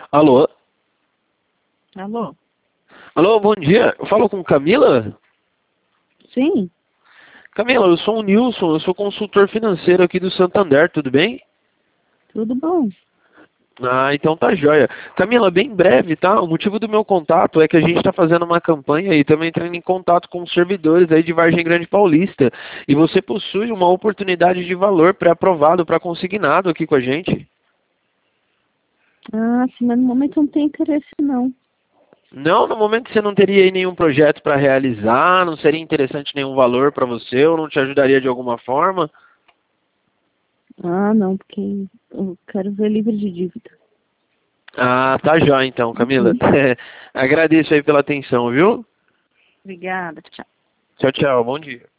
Alô? Alô? Alô, bom dia. Eu falo com Camila? Sim, Camila, eu sou o Nilson, eu sou consultor financeiro aqui do Santander, tudo bem? tudo bom? Ah, então tá joia. Camila, bem breve, tá? O motivo do meu contato é que a gente está fazendo uma campanha e também entrando em contato com os servidores aí de Vargem Grande Paulista. E você possui uma oportunidade de valor pré-aprovado para consignado aqui com a gente. Ah, sim, mas no momento não tem interesse, não. Não, no momento você não teria aí nenhum projeto para realizar, não seria interessante nenhum valor para você ou não te ajudaria de alguma forma? Ah, não, porque eu quero ver livre de dívida. Ah, tá jóia então, Camila. Agradeço aí pela atenção, viu? Obrigada, tchau. Tchau, tchau. Bom dia.